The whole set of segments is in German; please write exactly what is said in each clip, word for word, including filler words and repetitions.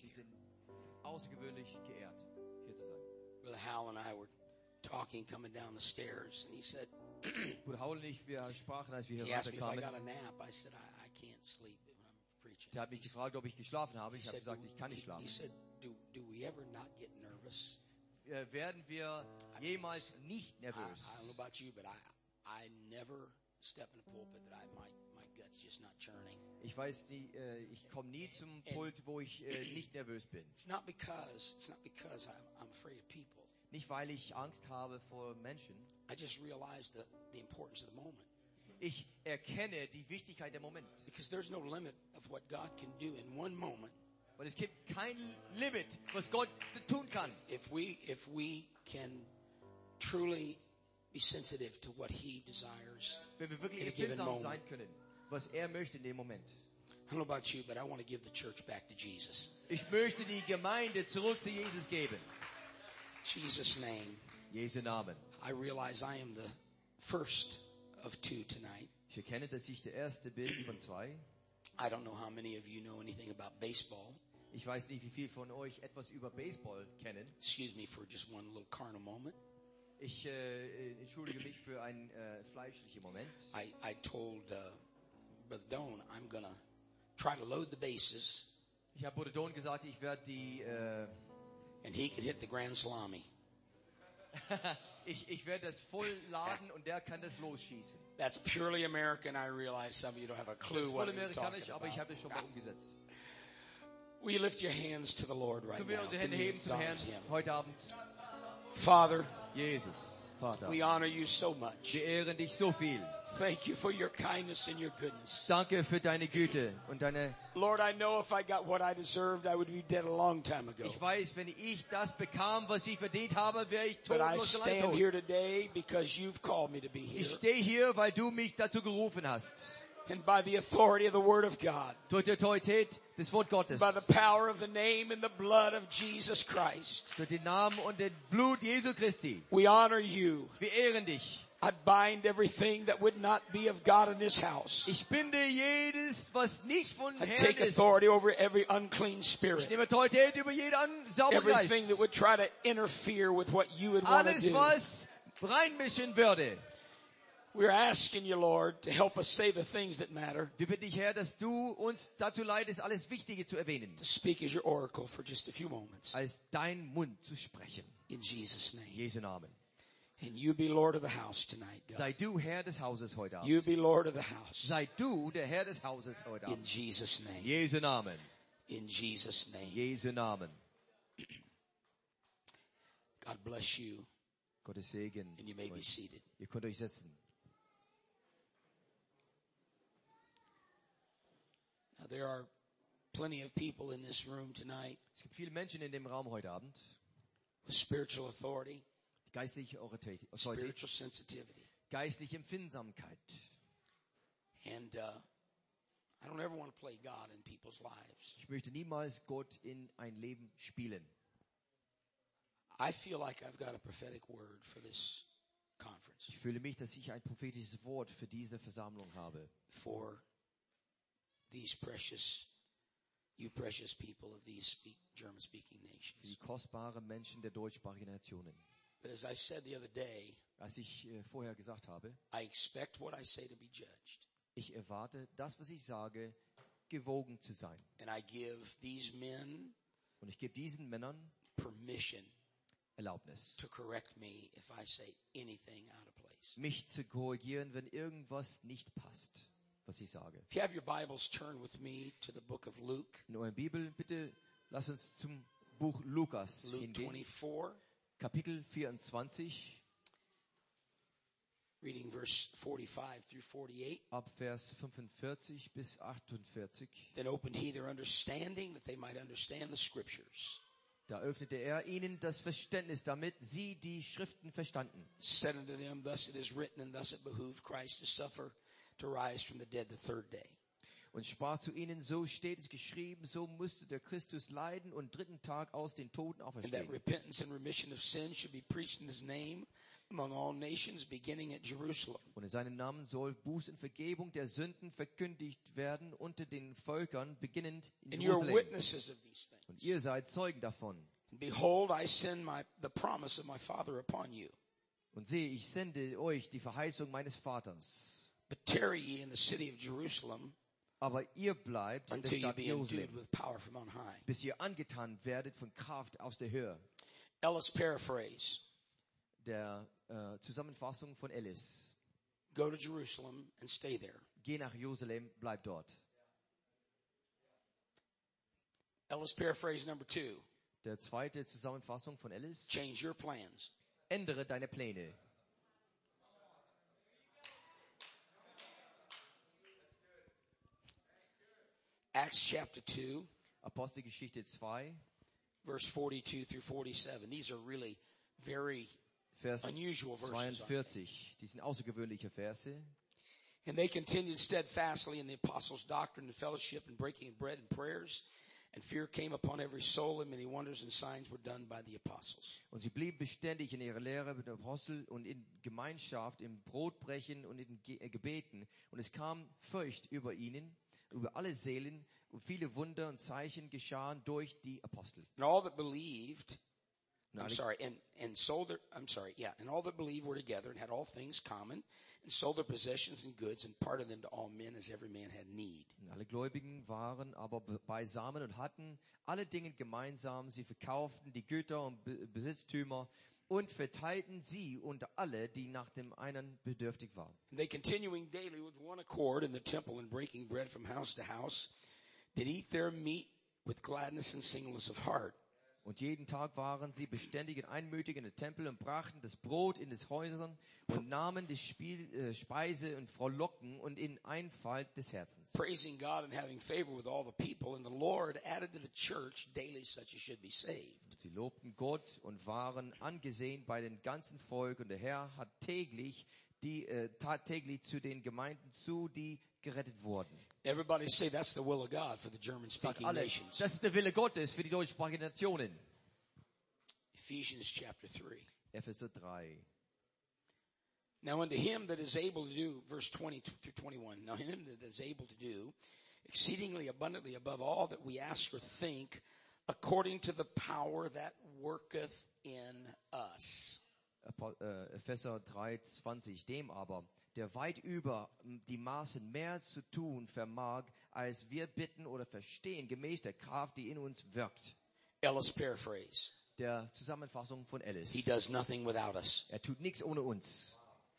Wir sind außergewöhnlich geehrt, hier zu sein. Brother Howell and I were talking coming down the stairs, and he said, Bruder Howell und ich, wir sprachen, als wir he hier asked me if I got runterkamen. a nap. I said, I, I can't sleep when I'm preaching. Er hat mich gefragt, ob ich geschlafen habe. He Ich habe said, gesagt, do- ich kann nicht he, schlafen. he said, do, do we ever not get nervous? Äh, werden wir jemals nicht I, I don't know nervös? about you, but I, I never step in a pulpit that I, my, my gut's just not churning. Ich weiß nie, äh, ich komme nie zum Pult, wo ich äh, nicht nervös bin. It's not because, it's not because I'm, I'm afraid of people. Nicht, weil ich Angst habe vor Menschen. I just realized the, the importance of the moment. Ich erkenne die Wichtigkeit der Moment. Because there's no limit of what God can do in one moment. Weil es gibt kein Limit, was Gott tun kann. If we, if we can truly be sensitive to what He desires. Wenn wir wirklich In a given empfindsam moment. sein können, was er möchte in dem Moment. I don't know about you, but I want to give the church back to Jesus. Ich möchte die Gemeinde zurück zu Jesus geben. Jesus' name. Jesu Namen. I realize I am the first of two tonight. Ich erkenne, dass ich der Erste bin von zwei. I don't know how many of you know anything about baseball. Ich weiß nicht, wie viele von euch etwas über Baseball kennen. Excuse me for just one little carnal moment. Ich äh, entschuldige mich für einen äh, fleischlichen Moment. I, I told uh, Brother Doan I'm going to try to load the bases, Ich habe Bruder Don gesagt, ich werde die, äh, and he could hit the grand salami. ich, ich werde das voll laden und der kann das losschießen. That's purely American. I realize some of you don't have a Das clue ist what voll we're talking amerikanisch, aber ich about. habe es schon mal umgesetzt. Will you lift your hands to the Lord right Können wir now? unsere Can Hände we heben zum Herrn acknowledge Him? heute Abend? Father, Jesus, Vater, we honor you so much. wir ehren dich so viel. Thank you for your kindness and your goodness. Danke für deine Güte und deine... Lord, I know if I got what I deserved, I would be dead a long time ago. Ich weiß, wenn ich das bekam, was ich verdient habe, wäre ich But I todlos allein stand tot. here today because you've called me to be Ich here. stehe hier, weil du mich dazu gerufen hast. And by the authority of the Word of God, Durch die Autorität des Wort Gottes. by the power of the name and the blood of Jesus Christ, Durch den Namen und den Blut Jesu Christi. we honor you. Wir ehren dich. I bind everything that would not be of God in this house. Ich binde jedes, was nicht von I Herrn take ist. authority over every unclean Ich spirit. nehme Autorität über jeden sauberen Everything Geist. that would try to interfere with what you would want to Alles, do. was reinmischen würde. We're asking you, Lord, to help us say the things that matter. Wir bitten dich, Herr, dass du uns dazu leitest, alles Wichtige zu erwähnen. To speak as your oracle for just a few moments. Als dein Mund zu sprechen. In Jesus' name. Jesu Namen. And you be Lord of the house tonight, God. Sei du Herr des Hauses heute Abend. You be Lord of the house. Sei du der Herr des Hauses heute In Abend. Jesus' name. Jesu Namen. In Jesus' name. Jesu Namen. God bless you. Gottes Segen. And you may be seated. Ihr könnt euch setzen. Now, there are plenty of people in this room tonight Es gibt viele Menschen in dem Raum heute Abend, with spiritual authority, die geistliche Autorität, spiritual sensitivity. geistliche Empfindsamkeit. And uh, I don't ever want to play God in people's lives. Ich möchte niemals Gott in ein Leben spielen. I feel like I've got a prophetic word for this conference, Ich fühle mich, dass ich ein prophetisches Wort für diese Versammlung habe. for these precious, you precious people of these speak, German-speaking Für die nations. kostbaren Menschen der deutschsprachigen Nationen. But as I said the other day, Als ich äh, vorher gesagt habe, I expect what I say to be judged. ich erwarte, das, was ich sage, gewogen zu sein. And I give these men Und ich gebe diesen Männern permission Erlaubnis, to correct me if I say anything out of place. mich zu korrigieren, wenn irgendwas nicht passt, was ich sage. If you have your Bibles, turn with me to the book of Luke, In eurer Bibel, bitte lasst uns zum Buch Lukas Luke hingehen. twenty-four, Kapitel vierundzwanzig, reading verse forty-five through forty-eight. ab Vers fünfundvierzig bis achtundvierzig. Then opened he their understanding that they might understand the scriptures. Da öffnete er ihnen das Verständnis, damit sie die Schriften verstanden. Said unto them, thus it is written, and thus it behooved Christ to suffer, to rise from the dead the third day. Und sprach zu ihnen, so steht es geschrieben, so musste der Christus leiden und dritten Tag aus den Toten And that auferstehen. repentance and remission of sins should be preached in his name among all nations, beginning at Jerusalem. Und in seinem Namen soll Buß und Vergebung der Sünden verkündigt werden unter den Völkern, beginnend in And you are Jerusalem. witnesses of these things. Und Ihr seid Zeugen davon. Behold, I send my, the promise of my Father upon you. Und sehe, ich sende euch die Verheißung meines Vaters. But tarry ye in the city of Jerusalem Aber ihr bleibt in der until you Stadt be endued Jerusalem, with power from on high. bis ihr angetan werdet von Kraft aus der Höhe. Ellis paraphrase. Der äh, Zusammenfassung von Ellis. Go to Jerusalem and stay there. Geh nach Jerusalem, bleib dort. Ellis paraphrase number two. Der zweite Zusammenfassung von Ellis. Change your plans. Ändere deine Pläne. Acts chapter two, Apostelgeschichte zwei, verse forty-two through forty-seven. These are really very Vers unusual verses. zweiundvierzig. Die sind außergewöhnliche Verse. And they continued steadfastly in the apostles' doctrine and fellowship and breaking of bread and prayers. And fear came upon every soul, and many wonders and signs were done by the apostles. Und sie blieben beständig in ihrer Lehre mit den Aposteln und in Gemeinschaft, im Brotbrechen und in Ge- äh, Gebeten. Und es kam Furcht über ihnen, über alle Seelen, und viele Wunder und Zeichen geschahen durch die Apostel. And all that believed, Und I'm alle, sorry, and, and sold their, I'm sorry, yeah, and all that believed were together and had all things common, and sold their possessions and goods and parted them to all men as every man had need. und alle Gläubigen waren aber be- beisammen und hatten alle Dinge gemeinsam. Sie verkauften die Güter und Be- Besitztümer und verteilten sie unter alle, die nach dem einen bedürftig waren. And they continuing daily with one accord in the temple and breaking bread from house to house, did eat their meat with gladness and singleness of heart. Und jeden Tag waren sie beständig und einmütig in den Tempel und brachten das Brot in des Häusern und nahmen die Spiel, äh, Speise und Frohlocken und in Einfalt des Herzens. Praising God and having favor with all the people, and the Lord added to the church daily such as should be saved. Und sie lobten Gott und waren angesehen bei den ganzen Volk. Und der Herr hat täglich die äh, tagtäglich zu den Gemeinden zu, die gerettet wurden. Everybody say that's the will of God for the Sagt German-speaking alle, nations. das ist der Wille Gottes für die deutschsprachigen Nationen. Ephesians chapter three. Epheser drei. Now unto him that is able to do, verse twenty through twenty-one, now him that is able to do exceedingly abundantly above all that we ask or think, according to the power that worketh in us. Apo- äh, Epheser drei, zwanzig. Dem aber, der weit über m, die Maßen mehr zu tun vermag, als wir bitten oder verstehen, gemäß der Kraft, die in uns wirkt. Ellis paraphrase. Der Zusammenfassung von He Ellis. does nothing without us. Er tut nichts ohne uns.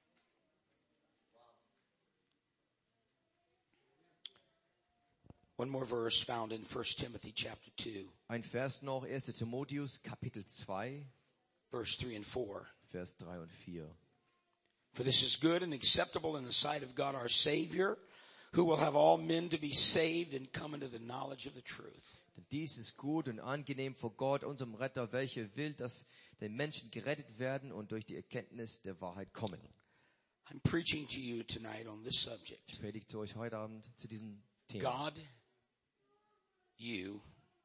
One more verse found in First Timothy chapter two, Ein Vers noch, erster Timotheus, Kapitel zwei, verse three and four. Vers drei und vier. For this is good and acceptable in the sight of God our Savior, who will have all men to be saved and come into the knowledge of the truth. Denn dies ist gut und angenehm vor Gott, unserem Retter, welcher will, dass den Menschen gerettet werden und durch die Erkenntnis der Wahrheit kommen. I'm preaching to you tonight on this subject. Ich predige zu euch heute Abend zu diesem Thema. God, you,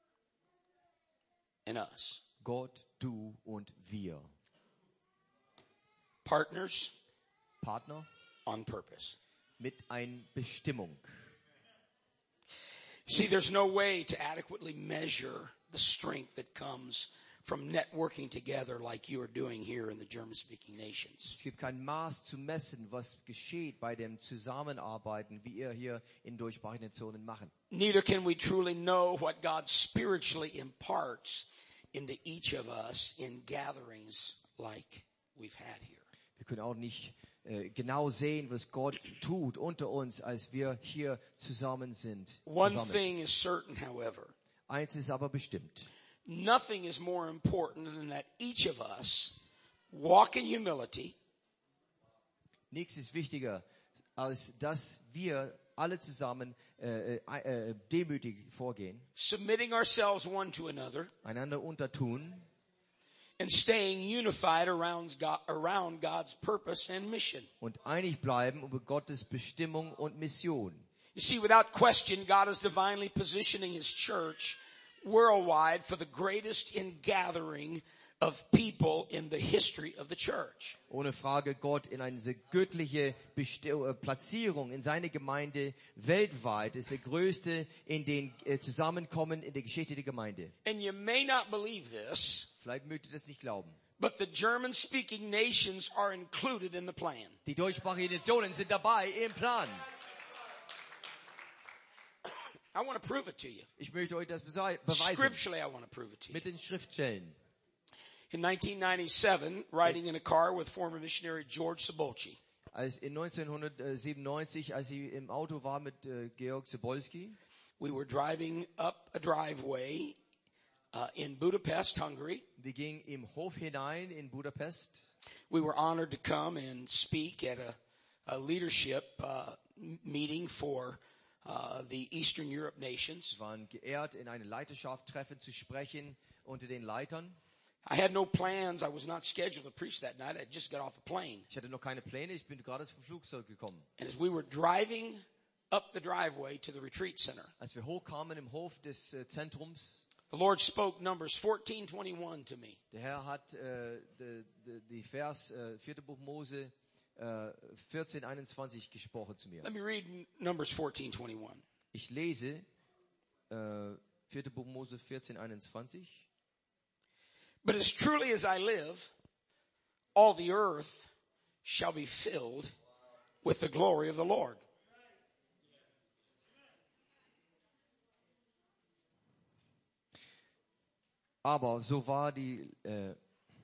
and us. Gott, du und wir. Partners Partner on purpose. mit einer Bestimmung. See, there's no way to adequately measure the strength that comes from networking together like you are doing here in the German-speaking nations. Es gibt kein Maß zu messen, was geschieht bei dem Zusammenarbeiten, wie ihr hier in deutschsprachigen Nationen machen. Neither can we truly know what God spiritually imparts into each of us in gatherings like we've had here. Wir können auch nicht äh, genau sehen, was Gott tut unter uns, als wir hier zusammen sind. One versammelt. thing is certain, however. Eins ist aber bestimmt. Nothing is more important than that each of us walk in humility, Nichts ist wichtiger, als dass wir alle zusammen äh, äh, äh, demütig vorgehen, submitting ourselves one to another, einander untertun and staying unified around God, around God's purpose and mission. und einig bleiben über Gottes Bestimmung und Mission. You see, without question, God is divinely positioning His church worldwide for the greatest ingathering of people in the history of the church. Ohne Frage Gott in eine göttliche Beste- Platzierung in seine Gemeinde weltweit ist der größte in den äh, Zusammenkommen in der Geschichte der Gemeinde. And you may not believe this, Vielleicht mögt ihr das nicht glauben. but the German-speaking nations are included in the plan. Die deutschsprachigen Nationen sind dabei im Plan. I want to prove it to you. Ich möchte euch das bese- beweisen Scripturally, I want to prove it to you. mit den Schriftstellen. In nineteen ninety-seven, riding in a car with former missionary George Sobolski, Als in neunzehnhundertsiebenundneunzig, als ich im Auto war mit äh, Georg Sobolski, we were driving up a driveway uh, in Budapest, Hungary. wir gingen im Hof hinein in Budapest. We were honored to come and speak at a, a leadership uh, m- meeting for uh, the Eastern Europe nations. Wir waren geehrt, in eine Leiterschaft-Treffen zu sprechen unter den Leitern. I had no plans. I was not scheduled to preach that night. I just got off a plane. Ich hatte noch keine Pläne, ich bin gerade vom Flugzeug gekommen. And as we were driving up the driveway to the retreat center, Als wir hochkamen im Hof des äh, Zentrums, the Lord spoke Numbers fourteen twenty-one to me. der Herr hat äh, die, die, die Vers, äh, vierte Buch Mose, äh, vierzehn einundzwanzig gesprochen zu mir. Let me read Numbers fourteen twenty-one. Ich lese äh, vierte Buch Mose vierzehn einundzwanzig. But as truly as I live, all the earth shall be filled with the glory of the Lord. Aber so war die, äh,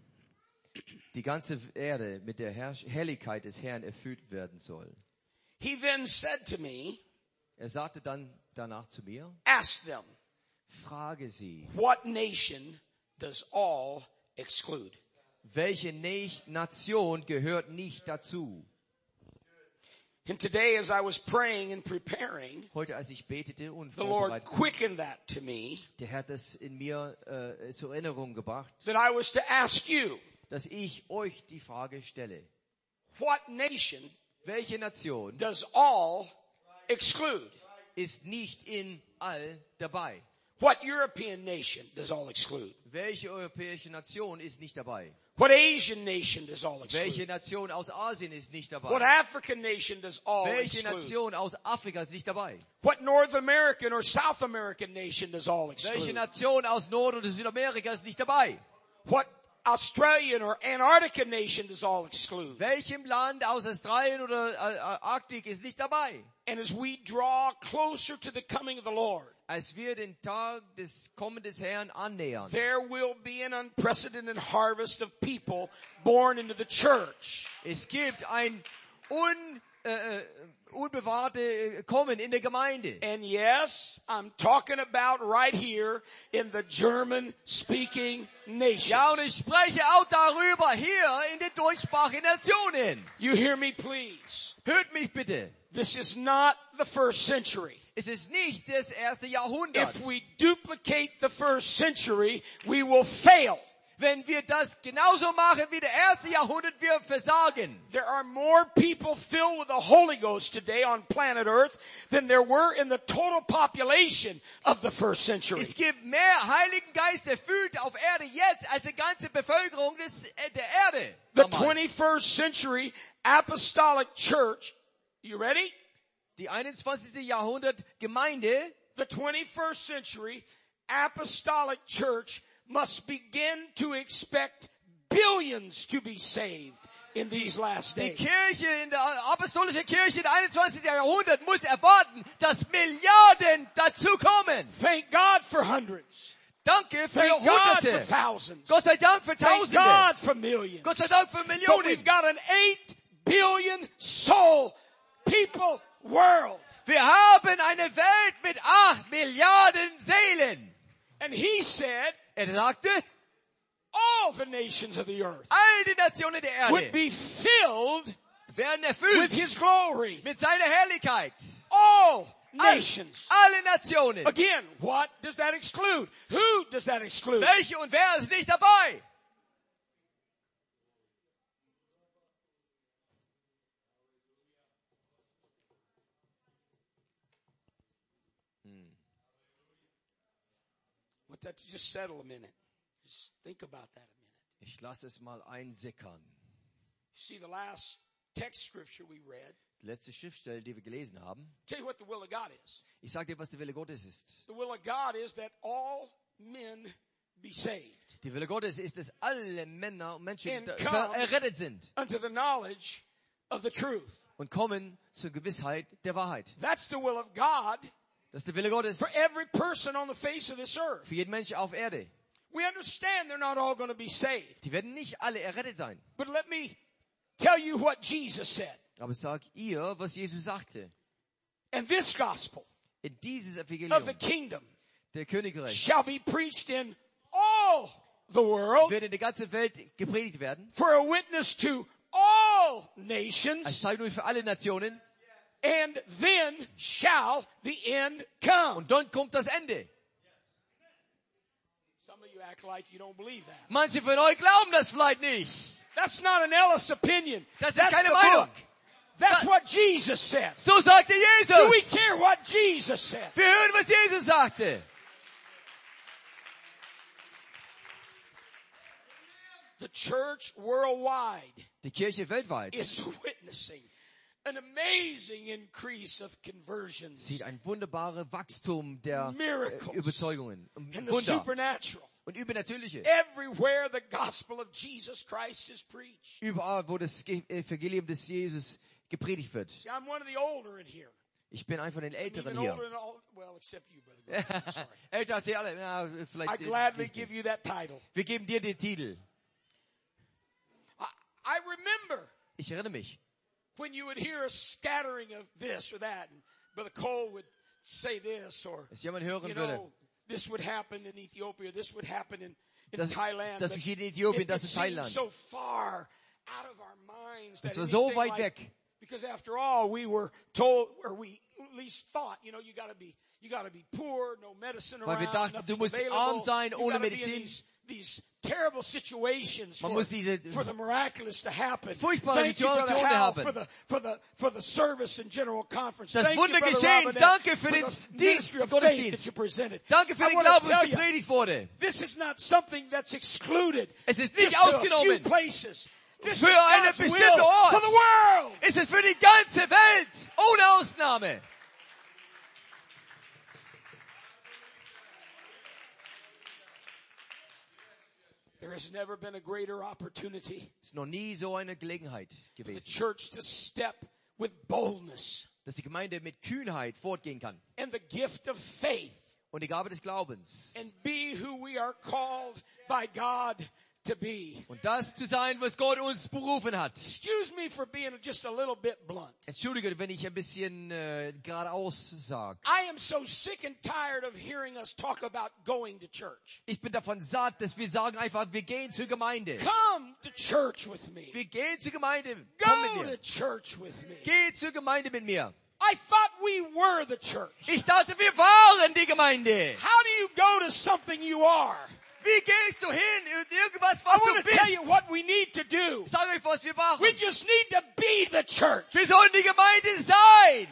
die ganze Erde mit der Herr- Herrlichkeit des Herrn erfüllt werden soll. He then said to me, Er sagte dann danach zu mir, ask them, frage sie, what nation does all exclude? welche Ne- Nation gehört nicht dazu? And today as I was praying and preparing, Heute, als ich betete und the Lord vorbereitete, quickened that to me, der Herr hat das in mir äh, zur Erinnerung gebracht, that I was to ask you, dass ich euch die Frage stelle. what nation Welche Nation does all exclude? ist nicht in all dabei? What European nation does all exclude? Welche europäische Nation ist nicht dabei? What Asian nation does all Welche exclude? Nation aus Asien ist nicht What dabei? African nation does all Welche exclude? Nation aus Afrika ist nicht dabei? What North American or South American nation does all Welche exclude? Nation aus Nord- oder Südamerika ist nicht dabei? What Australian or Antarctica nation does all exclude? Welchem Land aus Australien oder äh, äh, Arktik ist nicht dabei? And as we draw closer to the coming of the Lord, Als wir den Tag des Kommens des Herrn annähern, there will be an unprecedented harvest of people born into the church. es gibt ein un, äh, äh, unbewahrte Kommen in der Gemeinde. And yes, I'm talking about right here in the German-speaking nations. Ja, und ich spreche auch darüber hier in den deutschsprachigen Nationen. You hear me, please. Hört mich bitte. This is not the first century. Es ist nicht das erste Jahrhundert. If we duplicate the first century, we will fail. Wenn wir das genauso machen wie der erste Jahrhundert, wir versagen. There are more people filled with the Holy Ghost today on planet Earth than there were in the total population of the first century. Es gibt mehr Heiligen Geist erfüllt auf Erde jetzt als die ganze Bevölkerung des, äh, der Erde. The damals. twenty-first century apostolic church, you ready? Die einundzwanzigste Jahrhundert Gemeinde, The twenty-first century apostolic church must begin to expect billions to be saved in these last die days. Kirche, in der apostolische Kirche im einundzwanzigsten Jahrhundert muss erwarten, dass Milliarden dazukommen. Thank God for hundreds. Danke für Thank God for Hunderte. thousands. Gott sei Dank für Thank Tausende. God for millions. Gott sei Dank für But we've Millionen. got an eight billion soul people world. Wir haben eine Welt mit acht Milliarden Seelen. And he said, Er sagte, all the nations of the earth all die Nationen der would Erde be filled werden with erfüllt his glory. mit seiner Herrlichkeit. All All, nations. alle Nationen. Again, what does that exclude? Who does that exclude? Welche und wer ist nicht dabei? Want that to just settle a minute. Just think about that a minute. Ich lasse es mal einsickern. See, the last text scripture we read, Die letzte Schriftstelle, die wir gelesen haben. tell you what the will of God is. Ich sage dir, was der Wille Gottes ist. The will of God is that all men be saved Der Wille Gottes ist, dass alle Männer und Menschen And da- come- errettet sind unto the knowledge of the truth. und kommen zur Gewissheit der Wahrheit. That's the will of God Das ist der Wille Gottes for every person on the face of this earth. für jeden Menschen auf Erde. We understand they're not all going to be saved. Die werden nicht alle errettet sein. But let me tell you what Jesus said. Aber sag ihr, was Jesus sagte. And this gospel In dieses of the Evangelium kingdom der Königreich shall be preached in all the world wird in der ganzen Welt gepredigt werden. for a witness to all Als nations, Zeugnis für alle Nationen. and then shall the end come. Und dann kommt das Ende. Some of you act like you don't believe that. Manche von euch glauben das vielleicht nicht. That's not an Ellis opinion. Das ist That's keine the Meinung. book. That's Da- what Jesus said. So sagte Do we Jesus. care what Jesus said? Wir hören, was Jesus sagte. The church worldwide Die Kirche weltweit is witnessing an amazing increase of conversions sieht ein wunderbares Wachstum der äh, Miracles. Überzeugungen und and the Wunder supernatural. und Übernatürliche. Everywhere the gospel of Jesus Christ is preached. Überall, wo das Ge- Evangelium des Jesus gepredigt wird. See, I'm one of the older in here. Ich bin einer von den I'm Älteren even hier. older than all, well, except you, brother. Graham. I'm sorry. Älter als ihr alle. Ja, vielleicht I gladly nicht. give you that title. Wir geben dir den Titel. I, I remember Ich erinnere mich, when you would hear a scattering of this or that, and Brother Cole would say this, or, dass jemand you hören würde, know, this would happen in Ethiopia, this would happen in, in Das- Thailand. das but geschieht in Äthiopien, it, das it in seemed Thailand. so far out of our minds Das that war so anything weit like- weg. because after all, we were told, or we at least thought, you know, you gotta be, you gotta be poor, no medicine Weil wir around, dachten, nothing du musst available. arm sein, You ohne gotta be in Medizin. These, these terrible situations Man for, muss diese for the miraculous to happen. furchtbare Thank you, Brother Situationen Hal, haben. for the, for the, for the service and general conference. Das Thank you, Wunder Brother geschehen. Robinette, Danke für for den the Dienst, ministry of Gottesdienst. faith that you presented. Danke für I den wanna Glauben, tell was you, gepredigt wurde. this is not something that's excluded. Es ist nicht Just to a few ausgenommen. places. This Für is einen God's bestimmten will Ort. for the world. Es ist für die ganze Welt, ohne Ausnahme. There has never been a greater opportunity Es ist noch nie so eine Gelegenheit for the gewesen, church to step with boldness dass die Gemeinde mit Kühnheit fortgehen kann and the gift of faith und die Gabe des Glaubens. and be who we are called by God to be. Und das zu sein, was Gott uns berufen hat. Excuse me for being just a little bit blunt. Entschuldige, wenn ich ein bisschen äh, geradeaus sage. I am so sick and tired of hearing us talk about going to church. Ich bin davon satt, dass wir sagen einfach, wir gehen zur Gemeinde. Come to church with me. Wir gehen zur Gemeinde. Komm mit Go to mir. church with me. Geh zur Gemeinde mit mir. I thought we were the church. Ich dachte, wir waren die Gemeinde. How do you go to something you are? Wie gehst du hin? Irgendwas, I was du want to tell bist. you what we need to do. Sag euch, was wir machen. We just need to be the church. Wir sollen die Gemeinde sein.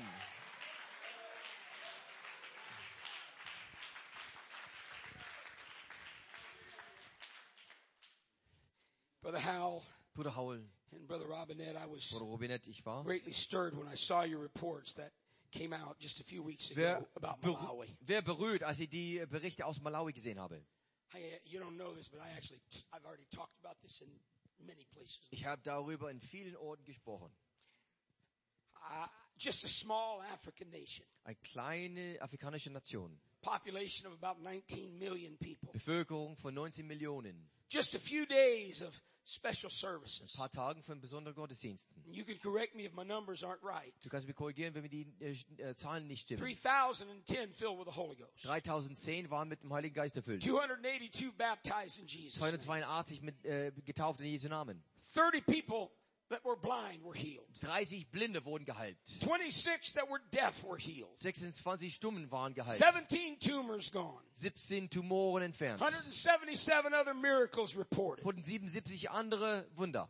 Brother Howell Bruder Howell, and Brother Robinette, I was Bruder Robinett, ich war. greatly stirred when I saw your reports that came out just a few weeks ago Wer, about ber Malawi. wer berührt, als ich die Berichte aus Malawi gesehen habe. I, uh, you don't know this, but I actually, I've already talked about this in many places. Ich habe darüber in vielen Orten gesprochen. Uh, just a small African nation, Eine kleine afrikanische Nation. population of about nineteen million people. Bevölkerung von neunzehn Millionen. Just a few days of special Ein services. paar Tagen von besonderen Gottesdiensten. You can correct me if my numbers aren't right. Du kannst mich korrigieren, wenn mir die äh, äh, Zahlen nicht stimmen. three thousand ten filled with the Holy Ghost. dreitausendzehn waren mit dem Heiligen Geist erfüllt. two hundred eighty-two baptized in Jesus' name. zweihundertzweiundachtzig mit, äh, getauft in Jesu Namen. thirty people that were blind were healed. dreißig Blinde wurden geheilt. twenty-six that were deaf were healed. sechsundzwanzig Stummen waren geheilt. seventeen tumors gone. siebzehn Tumoren entfernt. one hundred seventy-seven other miracles reported. Wurden siebenundsiebzig andere Wunder.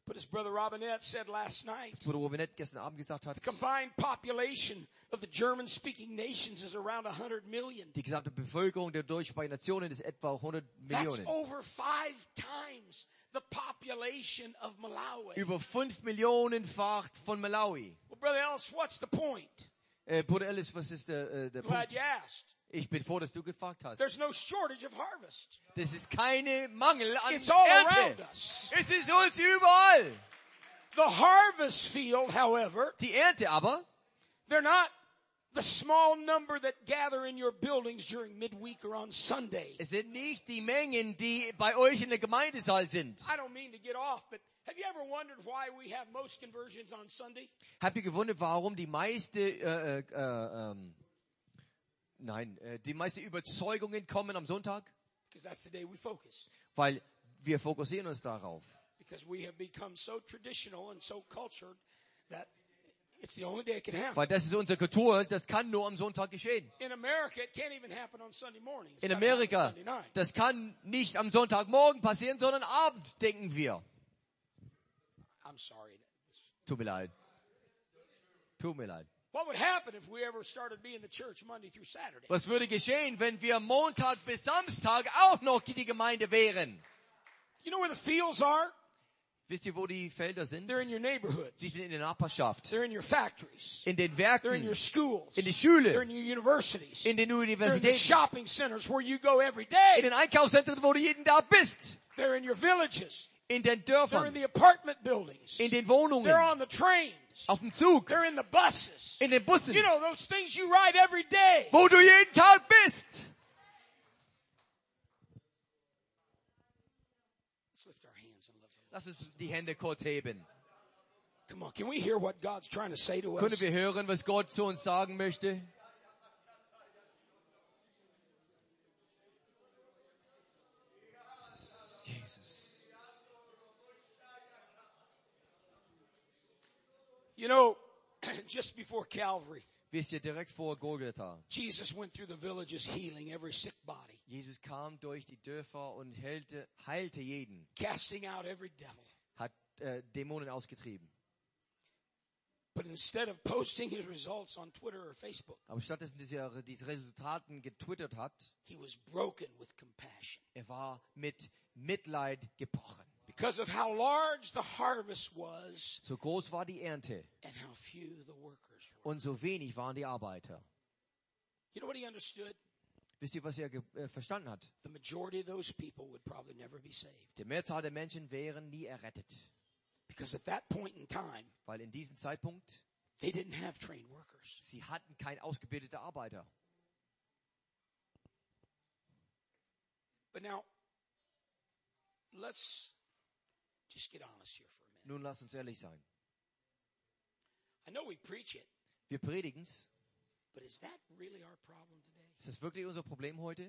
But as Brother Robinette said last night, Bruder Robinett gestern Abend gesagt hat, the combined population of the German-speaking nations is around one hundred million. die gesamte Bevölkerung der deutschsprachigen Nationen ist etwa hundert That's Millionen. over five times the population of Malawi. Über fünf Millionenfach von Malawi. Well, Brother Ellis, what's the point? Äh, Bruder Ellis, was ist der, äh, der Glad Punkt? you asked. Ich bin froh, dass du gefragt hast. There's no shortage of harvest. Das ist keine Mangel an It's all Ernte. around us. Es ist uns überall. The harvest field, however, Die Ernte aber, they're not the small number that gather in your buildings during midweek or on Sunday. es sind nicht die Mengen, die bei euch in der Gemeindesaal sind. I don't mean to get off, but have you ever wondered why we have most conversions on Sunday? Habt ihr gewundert, warum die meiste, äh, äh, äh, ähm, nein, äh, die meiste Überzeugungen kommen am Sonntag? Because that's the day we focus. Weil wir fokussieren uns darauf. Because we have become so traditional and so cultured that it's the only day it can happen. Weil das ist unsere Kultur, das kann nur am Sonntag geschehen. In America, it can't even happen on Sunday morning. It's In gotta happen Amerika, Sunday night. das kann nicht am Sonntagmorgen passieren, sondern Abend, denken wir. I'm sorry. Tut mir leid. Tut mir leid. What would happen if we ever started being the church Monday through Saturday? Was würde geschehen, wenn wir Montag bis Samstag auch noch die Gemeinde wären? You know where the fields are? Wisst ihr, wo die Felder sind? They're in your neighborhoods. Die sind in der Nachbarschaft, They're in your factories. in den They're in your Werken, schools. in die They're in Schule, your universities. in den They're in the Universitäten, shopping centers where you go every in day. den Einkaufszentren, wo du jeden Tag bist, They're in your villages. in den They're in Dörfern, the apartment buildings. in den Wohnungen, They're on the trains. auf dem Zug, They're in the buses. in den Bussen, You know, those things you ride every day. wo du jeden Tag bist. Let's lift our hands and love the Lord. Lass uns die Hände kurz heben. Come on, can we hear what God's trying to say to us? Können wir hören, was Gott zu uns sagen möchte? Jesus. You know, just before Calvary, Wisst ihr, direkt vor Golgatha, Jesus went through the villages healing every sick body, Jesus kam durch die Dörfer und heilte, heilte jeden, casting out every devil. hat äh, Dämonen ausgetrieben. But instead of posting his results on Twitter or Facebook, Aber stattdessen, dass er diese Resultaten getwittert hat, he was broken with compassion. er war mit Mitleid gebrochen. Because of how large the harvest was So groß war die Ernte and how few the workers were. und so wenig waren die Arbeiter. You know what he understood? Wisst ihr, was er ge- äh, verstanden hat? The majority of those people would probably never be saved. Die Mehrzahl der Menschen wären nie errettet. Because at that point in time, Weil in diesem Zeitpunkt, they didn't have trained workers. sie hatten kein ausgebildete Arbeiter. But now, let's just get honest here for a minute. Nun lass uns ehrlich sein. I know we preach it, Wir predigen's. but is that really our problem today? Ist das wirklich unser Problem heute?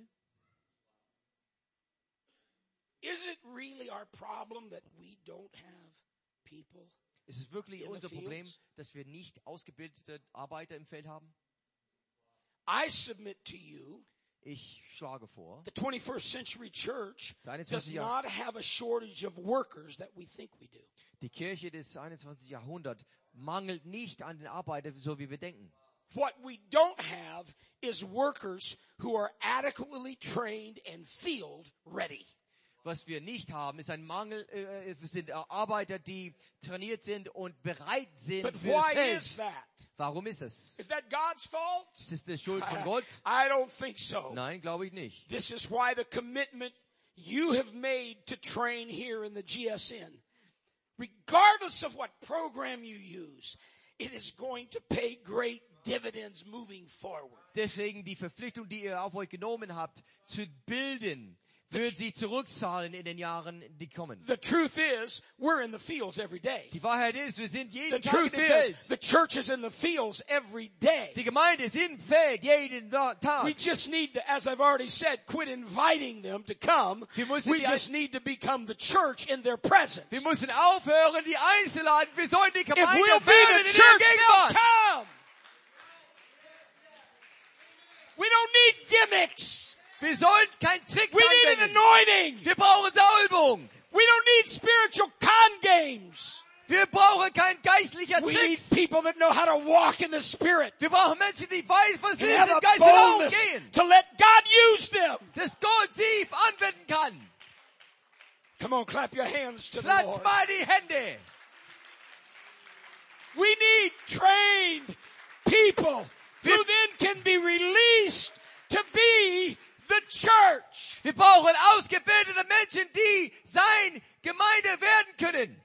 Is it really our problem that we don't have people? Ist es wirklich In the unser Problem, fields? dass wir nicht ausgebildete Arbeiter im Feld haben? I submit to you, Ich schlage vor, the twenty-first century church Der does einundzwanzigste Jahr- not have a shortage of workers that we think we do. die Kirche des einundzwanzigsten Jahrhunderts mangelt nicht an den Arbeitern, so wie wir denken. What we don't have is workers who are adequately trained and field ready. Was wir nicht haben, ist ein Mangel, äh, äh, sind Arbeiter, die trainiert sind und bereit sind But für das why Feld. is that? Warum ist es? Is that God's fault? Ist es die Schuld von Gott? I don't think so. Nein, glaube ich nicht. This is why the commitment you have made to train here in the G S N, regardless of what program you use, it is going to pay great dividends moving forward. Deswegen die Verpflichtung, die ihr auf euch genommen habt, zu bilden, wird sie zurückzahlen in den Jahren, die kommen. The truth is, we're in the fields every day. Die Wahrheit ist, wir sind The jeden Tag in truth dem is, Feld. the church is in the fields every day. Die Gemeinde ist im Feld jeden Tag. We just need to, as I've already said, quit inviting them to come. Wir müssen We die just need to become the church in their presence. Wir müssen aufhören, die einzuladen. Wir sollen die If Gemeinde we'll be werden the in ihrer church, they'll Gegenwart. come. We don't need gimmicks. Wir sollen kein Trick We need an anwenden. anointing. Wir brauchen Salbung. We don't need spiritual con games. Wir brauchen kein geistlicher We need Trick. people that know how to walk in the Spirit. Wir brauchen Menschen, die weiß, was And sie have im a Geist boldness umgehen. to let God use them. Dass Gott sie anwenden kann. Come on, clap your hands to the Klatsch Lord. mal die Hände. We need trained people who then can be released to be the church. Wir brauchen ausgebildete Menschen, die sein Gemeinde werden können.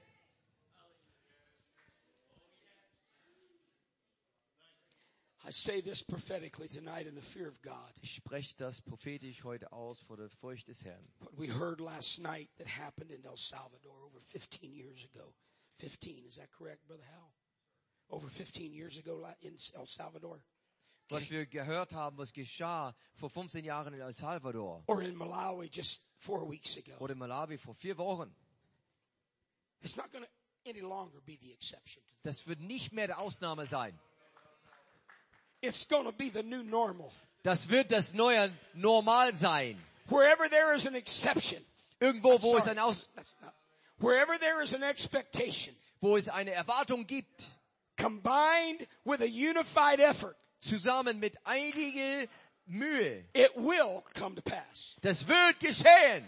I say this prophetically tonight in the fear of God. Ich spreche das prophetisch heute aus vor der Furcht des Herrn. What we heard last night that happened in El Salvador over fifteen years ago. fifteen, is that correct, Brother Hal? Over fifteen years ago in El Salvador. Was wir gehört haben, was geschah vor fünfzehn Jahren in El Salvador. Or in Malawi just four weeks ago. Oder in Malawi vor vier Wochen. It's not going to any longer be the exception. Das wird nicht mehr die Ausnahme sein. It's going to be the new normal. Das wird das neue Normal sein. Wherever there is an exception. Irgendwo, wo I'm es sorry, ein Aus, that's not, wherever there is an expectation. wo es eine Erwartung gibt, Combined with a unified effort. zusammen mit einiger Mühe, It will come to pass. das wird geschehen.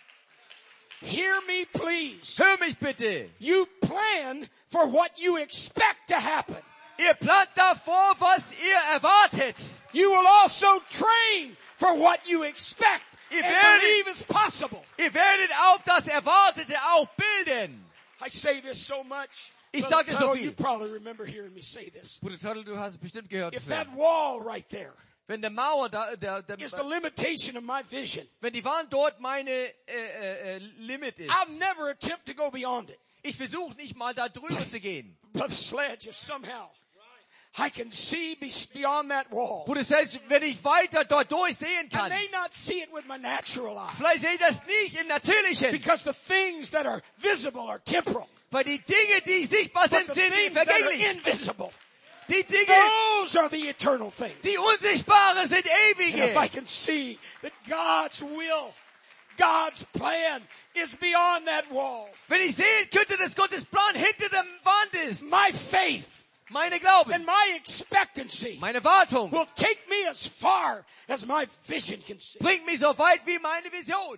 Hear me please. Hör mich bitte. You plan for what you expect to happen. Ihr plant davor, was ihr erwartet. You will also train for what you expect Ihr and werdet- believe is possible. Ihr werdet auf das Erwartete auch bilden. I say this so much. Ich Brother sage so Tuttle, viel. You probably remember hearing me say this. Bruder Tuttle, du hast es bestimmt gehört. If früher. that wall right there Wenn der Mauer da, der, der, is the limitation of my vision, wenn die Wand dort meine äh, äh, äh, Limit ist, I'll never attempt to go beyond it. ich versuche nicht mal da drüber zu gehen. Brother Sledge, if somehow I can see be- beyond that wall, Bruder, selbst wenn ich weiter dort durchsehen I kann, may not see it with my natural eye. vielleicht sehe ich das nicht im Natürlichen, Because the things that are visible are temporal. weil die Dinge, die sichtbar But sind, the sind things that are vergänglich. invisible, Die Dinge, those are the eternal things. die unsichtbare sind And if I ewige. can see that God's will, God's plan is beyond that wall, Wenn ich sehen könnte, dass Gottes Plan hinter der Wand ist, my faith meine and Glauben, my expectancy meine Wartung, will take me as far as my vision can see. bringt mich so weit wie meine Vision.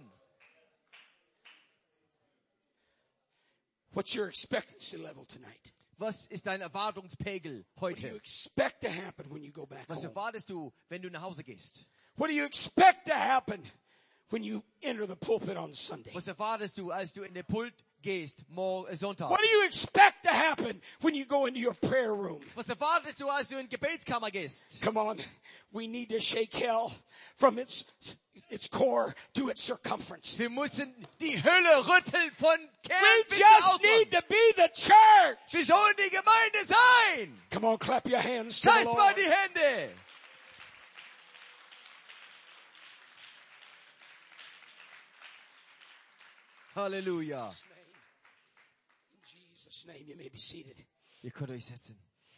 What's your expectancy level tonight? Was ist dein Erwartungspegel What do you heute? expect to happen when you go back Was home? erwartest du, wenn du nach Hause gehst? What do you expect to happen when you enter the pulpit on Sunday? Was erwartest du, als du in den Pult gehst, morgen, Sonntag? What do you expect to happen when you go into your prayer room? Was erwartest du, als du in die Gebetskammer gehst? Come on, we need to shake hell from its its core to its circumference. Wir müssen die Hölle rütteln von Kern We bis just Ausdruck. need to be the church. Wir sollen die Gemeinde sein. Come on, clap your hands to the Klatsch mal Lord. die Hände. Halleluja. In Jesus' name, you may be seated. Ihr könnt euch setzen.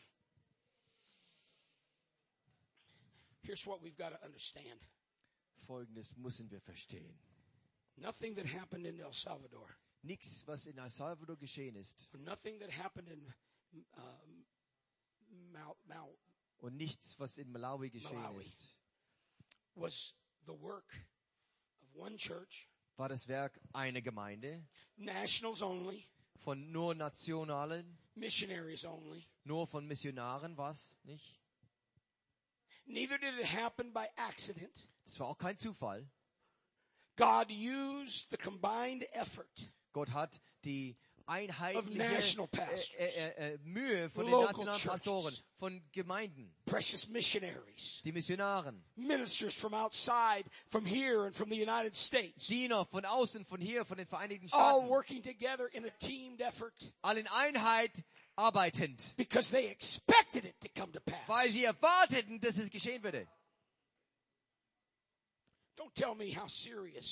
Here's what we've got to understand. Folgendes müssen wir verstehen. Nothing that happened in El Salvador, Nichts, was in El Salvador geschehen ist, or nothing that happened in uh, Mal, Mal, und nichts, was in Malawi geschehen Malawi. ist, was the work of one church, war das Werk einer Gemeinde, nationals only, von nur Nationalen, missionaries only. nur von Missionaren, was? Nicht? Neither did it happen by accident. Das war auch kein Zufall. God used the combined effort Gott hat die of einheitliche national äh, pastors, äh, äh, Mühe von den local nationalen churches. Pastoren, von Gemeinden, precious missionaries, die Missionaren, ministers from outside, from here and from the United States, Diener von außen, von hier, von den Vereinigten all Staaten, working together in a teamed effort alle in Einheit arbeitend, because they expected it to come to weil pass. sie erwarteten, dass es geschehen würde. Don't tell me how serious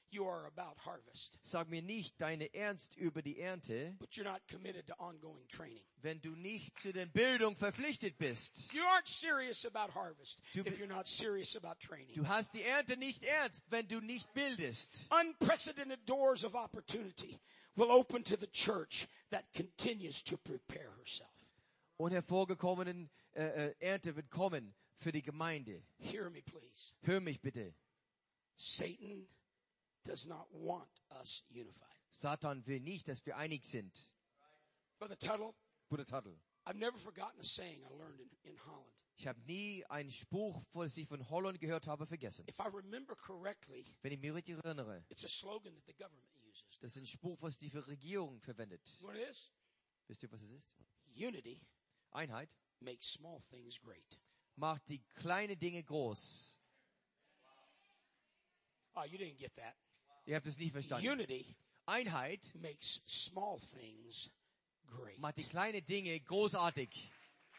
you are about harvest, Sag mir nicht deine Ernst über die Ernte, but you're not committed to ongoing training. wenn du nicht zu der Bildung verpflichtet bist. You aren't serious about harvest Du if bi- you're not serious about training. Du hast die Ernte nicht ernst, wenn du nicht bildest. Unprecedented doors of opportunity will open to the church that continues to prepare herself. Unhervorgekommenen äh, äh, Ernte wird kommen für die Gemeinde. Hear me, please. Hör mich bitte. Satan does not want us unified. Satan will nicht, dass wir einig sind. Brother Tuttle, Bruder Tuttle. I've never forgotten a saying I learned in, in Holland. Ich habe nie einen Spruch, den ich von Holland gehört habe, vergessen. If I remember correctly, Wenn ich mich richtig erinnere, it's a slogan that the government uses. das ist ein Spruch, was die Regierung verwendet. What it is? Wisst ihr, was es ist? Unity Einheit makes small things great. macht die kleinen Dinge groß. Oh, you didn't get that. Ihr habt es nicht verstanden. Unity Einheit makes small things great. macht die kleinen Dinge großartig.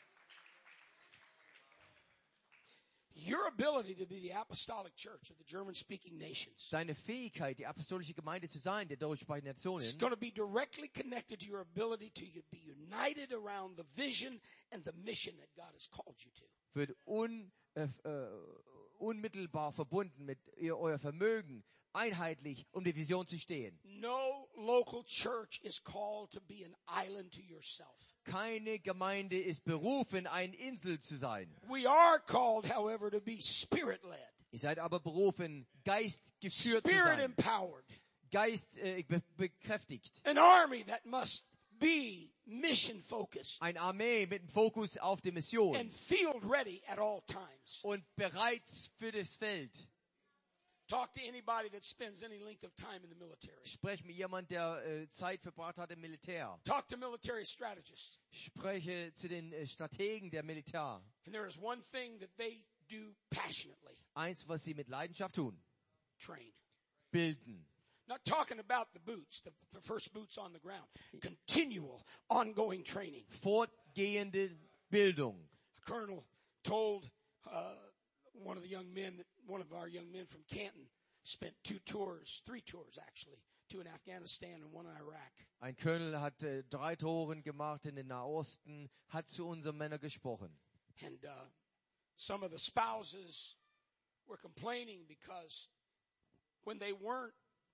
Your ability to be the apostolic church of the German-speaking nations Deine Fähigkeit, die apostolische Gemeinde zu sein, der deutschsprachigen is Nationen, going to be directly connected to your ability to be united around the vision and the mission that God has called you to. wird un, äh, äh, unmittelbar verbunden mit ihr, euer Vermögen, einheitlich um die Vision zu stehen. No local church is called to be an island to yourself. Keine Gemeinde ist berufen, eine Insel zu sein. We are called, however, to be spirit-led, Ihr seid aber berufen, geistgeführt zu sein, spirit-empowered, Geist äh, be bekräftigt. an army that must be mission-focused Eine Armee mit dem Fokus auf die Mission and field-ready at all times. und bereit für das Feld. Talk to anybody that spends any length of time in the military. Spreche mit jemand, der äh, Zeit verbracht hat im Militär. Talk to military strategists. Spreche zu den äh, Strategen der Militär. And there is one thing that they do passionately. Eins, was sie mit Leidenschaft tun. Train. Bilden. Not talking about the boots, the, the first boots on the ground. Continual, ongoing training. Fortgehende Bildung. A colonel told uh, one of the young men, that one of our young men from Canton spent two tours, three tours actually, two in Afghanistan and one in Iraq. Ein Colonel hat äh, drei Touren gemacht in den Nahosten, hat zu unseren Männern gesprochen. And uh, some of the spouses were complaining because when they weren't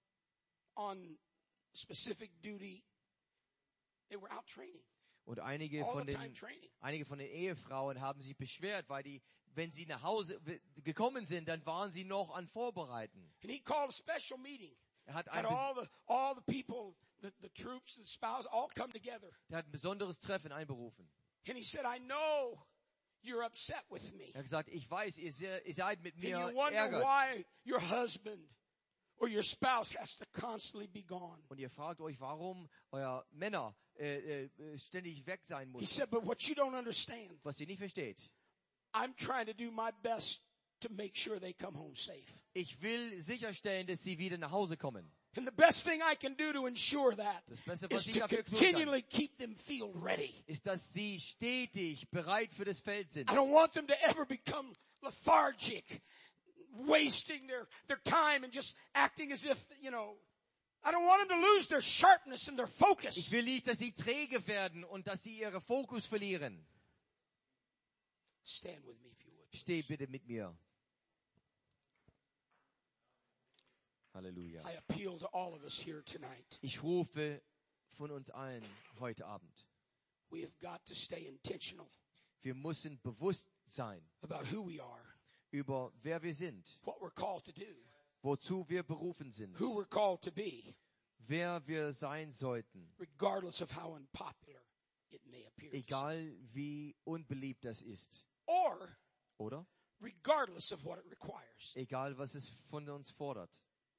on specific duty, they were out training. Und einige All von the time den, training. einige von den Ehefrauen haben sich beschwert, weil die, wenn sie nach Hause w- gekommen sind, dann waren sie noch an Vorbereiten. And he called a special meeting. Er hat Had ein, bes- all the all the people, the, the troops, the spouses, all come together. er hat ein besonderes Treffen einberufen. And he said, I know you're upset with me. Er hat gesagt, ich weiß, ihr, se- ihr seid mit And mir you wonder ärgert. why your husband or your spouse has to constantly be gone. Und ihr fragt euch, warum euer Männer äh, äh, ständig weg sein He muss. said, but what you don't understand, Was ihr nicht versteht. I'm trying to do my best to make sure they come home safe. Ich will sicherstellen, dass sie wieder nach Hause kommen. And the best thing I can do to ensure that Das Beste, is was ich to dafür tun kann, continually keep them field ready. ist, dass sie stetig bereit für das Feld sind. I don't want them to ever become lethargic, wasting their, their time and just acting as if, you know, I don't want them to lose their sharpness and their focus. Ich will nicht, dass sie träge werden und dass sie ihren Fokus verlieren. Stand with me if you would. Steh bitte mit mir. Halleluja. I appeal to all of us here tonight. Ich rufe von uns allen heute Abend. We have got to stay intentional Wir müssen bewusst sein about who we are, über wer wir sind, what we're called to do, wozu wir berufen sind, who we're called to be, wer wir sein sollten, regardless of how unpopular it may appear. to some. egal wie unbeliebt das ist. Or Oder? regardless of what it requires. Egal was es von uns fordert.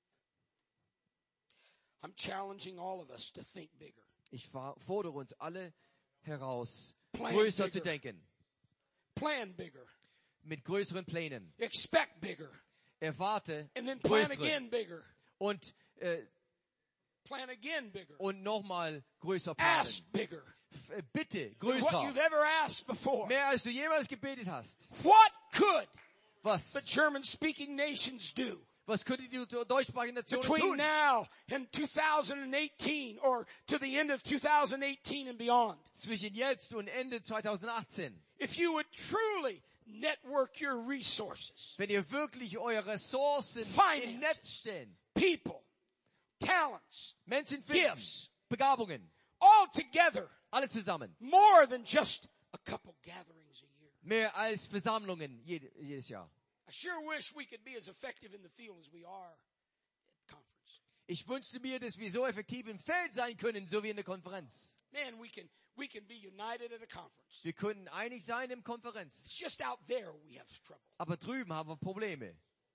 I'm challenging all of us to think bigger. Ich fa- fordere uns alle heraus, Plan größer bigger. zu denken, Plan bigger. mit größeren Plänen. Expect bigger. Erwarte And then plan größere again bigger. und äh, Plan again bigger. und nochmal größer planen. Ask bigger. F- äh, Bitte Than what you've größer, ever asked before. mehr als du jemals gebetet hast. What could Was the German-speaking nations do Was könnte die deutschsprachige Nation between tun? now and two thousand eighteen or to the end of two thousand eighteen and beyond? Zwischen jetzt und Ende zwanzig achtzehn. If you would truly network your resources, Wenn ihr wirklich eure Ressourcen Finances. im Netz stellen, people, talents, Menschen finden, Gifts. Begabungen, all together, alle zusammen. more than just a couple gatherings a year. Mehr als Versammlungen jede, jedes Jahr. I sure wish we could be as effective in the field as we are at conference. Ich wünschte mir, dass wir so effektiv im Feld sein können, so wie in der Konferenz. Man, we can we can be united at a conference. Wir können einig sein im Konferenz. It's just out there we have trouble. Aber drüben haben wir Probleme.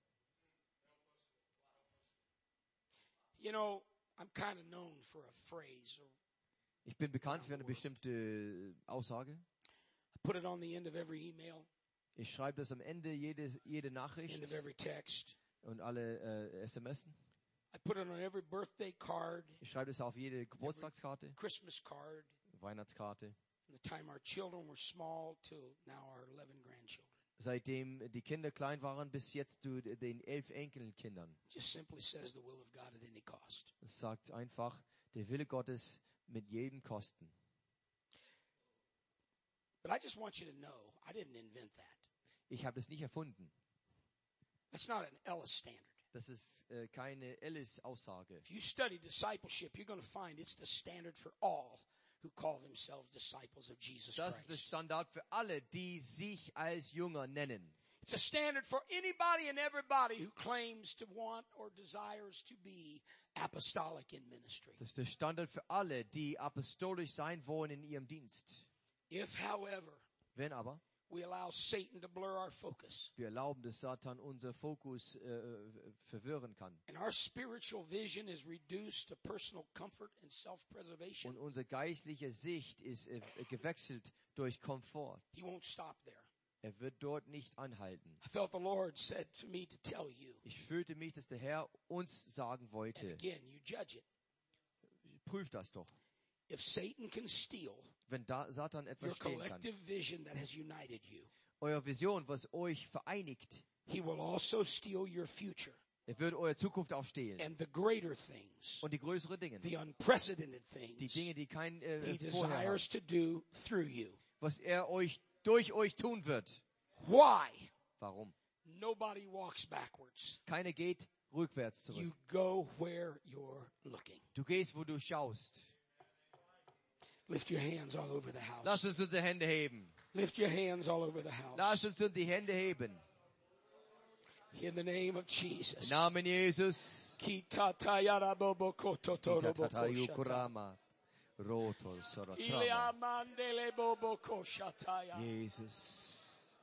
You know, I'm kind of known for a phrase. Or Ich bin bekannt für eine bestimmte Aussage. I put it on the end of every email, Ich schreibe das am Ende jede, jede end Nachricht of every text. und alle äh, S M S. I put it on every birthday card, Ich schreibe das auf jede Geburtstagskarte, Christmas card, Weihnachtskarte. from the time our children were small till now our eleven grandchildren. Seitdem die Kinder klein waren bis jetzt zu den elf Enkelkindern. It just simply says the will of God at any cost. Es sagt einfach, der Wille Gottes mit jedem Kosten. But I just want you to know, I didn't invent that. Ich habe das nicht erfunden. That's not an Ellis standard. Das ist äh, keine Ellis-Aussage. If you study discipleship, you're going to find it's the standard for all who call themselves disciples of Jesus Das ist der Christ. Standard für alle, die sich als Jünger nennen. It's a standard for anybody and everybody who claims to want or desires to be apostolic in ministry. Das ist der Standard für alle, die apostolisch sein wollen in ihrem Dienst. If, however, Wenn aber we allow Satan to blur our focus wir erlauben, dass Satan unser Fokus äh, verwirren kann and our spiritual vision is reduced to personal comfort and self-preservation, und unsere geistliche Sicht ist äh, gewechselt durch Komfort, he won't stop there. er wird dort nicht anhalten. I felt the Lord said to me to tell you, Ich fühlte mich, dass der Herr uns sagen and wollte, again, you judge it. prüft das doch. If Satan can steal Wenn da Satan your etwas stehlen kann, collective vision that has united you, eure Vision, was euch vereinigt, he will also steal your future er wird eure Zukunft auch stehlen. and the greater things, Und die größeren Dinge, the unprecedented die things Dinge, die kein he äh, vorher desires hat, to do through you. was er euch durch euch tun wird. Why? Warum? Nobody walks backwards. Keiner geht rückwärts zurück. You go where you're looking. Du gehst, wo du schaust. Lift your hands all over the Lass house. uns unsere Hände heben. Lift your hands all over the Lass house. uns die Hände heben. In the name of Im Jesus. Namen Jesus. Tatayukurama. Roto Sorotrama. Jesus.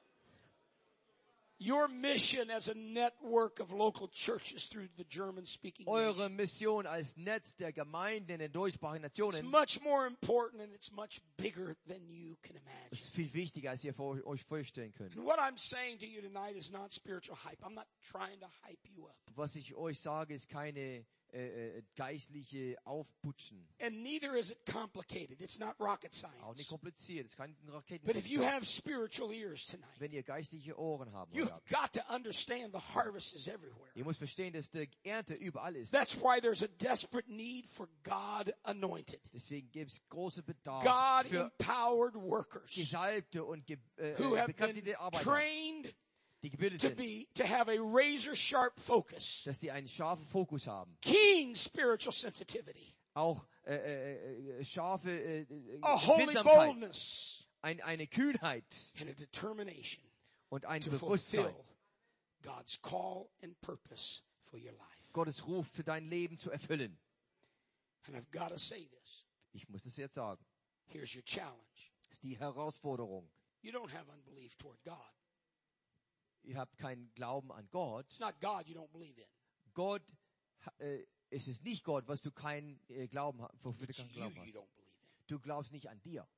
Your mission as a network of local churches through the German-speaking Eure nation Mission als Netz der Gemeinden in den deutschsprachigen is Nationen much more important and it's much bigger than you can imagine. ist viel wichtiger, als ihr vor, euch vorstellen könnt. And what I'm saying to you tonight is not spiritual hype. I'm not trying to hype you up. Was ich euch sage, ist keine äh, äh, geistliche Aufputschen. And neither is it complicated. It's not rocket Auch nicht science. kompliziert. Es ist kein Raketen. But if you have spiritual ears tonight, Wenn ihr geistliche Ohren haben you've wollt, got to understand the harvest is everywhere. ihr müsst verstehen, dass die Ernte überall ist. That's why there's a desperate need for God anointed, Deswegen gibt es große Bedarf God für empowered workers gesalbte und ge äh, who äh, have been bekräftigte Arbeiter, trained die gebildet to sind, be, to have a razor sharp focus, dass die einen scharfen Fokus haben. keen spiritual sensitivity, Auch äh, äh, äh, scharfe äh, äh, a holy Empfindsamkeit, boldness, ein, eine Kühnheit and a determination und ein to Bewusstsein. fulfill God's call and purpose for your life. Gottes Ruf für dein Leben zu erfüllen. And I've got to say this. Ich muss es jetzt sagen. Here's your challenge. Das ist die Herausforderung. You don't have unbelief toward God. Ihr habt keinen Glauben an Gott. It's not God you don't believe in. Gott, äh, es ist nicht Gott, was du keinen äh, Glauben hast, wofür du It's keinen you Glauben you hast. don't believe in. Du glaubst nicht an dir.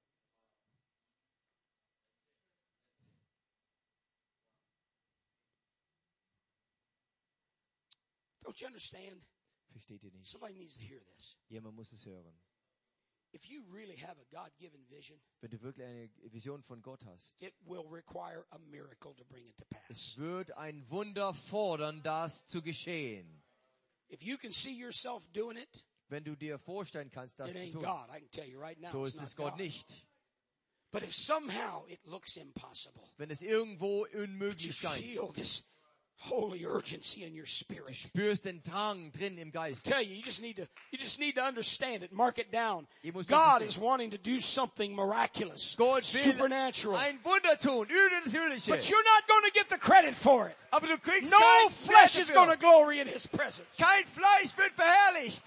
Don't you understand? Versteht ihr nicht? Somebody needs to hear this. Jemand muss es hören. If you really have a God-given vision, Wenn du wirklich eine Vision von Gott hast, it will require a miracle to bring it to pass. es wird ein Wunder fordern, das zu geschehen. If you can see yourself doing it, Wenn du dir vorstellen kannst, das it zu ain't tun, God. I can tell you right now, so it's ist es not Gott God. nicht. But if somehow it looks impossible, Wenn es irgendwo but you unmöglich scheint, feel this holy urgency in your du spirit, spürst den Drang drin im Geist. tell you, you just need to, you just need to understand it, mark it down. Ihr müsst God das is wanting to do something miraculous, Gott will supernatural. ein Wunder tun, übernatürliche. But you're not going to get the credit for it. Aber du kriegst No kein flesh Wert is going to dafür. glory in His presence. Kein Fleisch wird verherrlicht.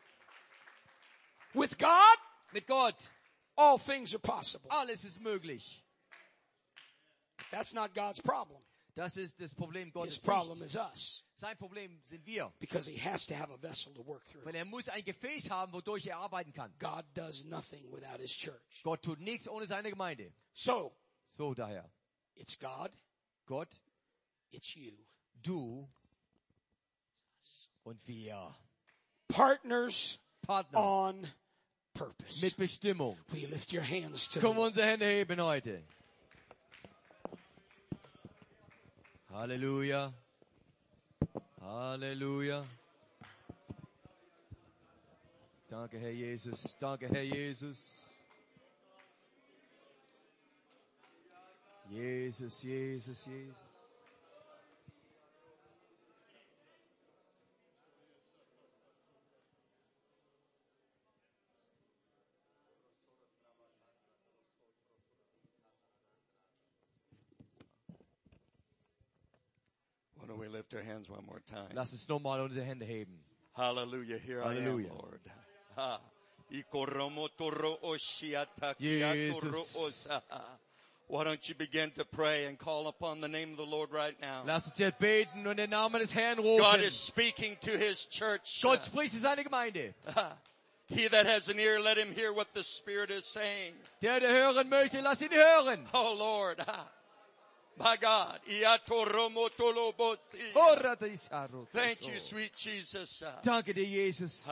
With God, Mit Gott, all things are possible. alles ist möglich. That's not God's problem. Das ist das Problem His Gottes problem nicht. is us. Sein Problem sind wir. Because He has to have a vessel to work through. Weil er muss ein Gefäß haben, wodurch er arbeiten kann. God does nothing without His church. Gott tut nichts ohne seine Gemeinde. So, So daher, it's God, Gott, it's you. du und wir. Partners Partner on purpose. mit Bestimmung. Will you lift your hands to Komm, the unsere Hände heben heute. Halleluja. Halleluja. Danke, Herr Jesus. Danke, Herr Jesus. Jesus, Jesus, Jesus. Why don't we lift our hands one more time? Lass uns nochmal unsere Hände heben. Hallelujah. Here Hallelujah. I am, Lord. Ha. Ikoromo toro oshiata Jesus. kiatoro osa. Why don't you begin to pray and call upon the name of the Lord right now? Lass uns jetzt beten und den Namen des Herrn God rufen. is speaking to His church. Gott spricht zu seiner Gemeinde. He that has an ear, let him hear what the Spirit is saying. Der, der hören möchte, lass ihn hören. Oh Lord. My God. Iatoromo tolobosi. Thank Thank you, sweet Jesus. Danke dir, Jesus.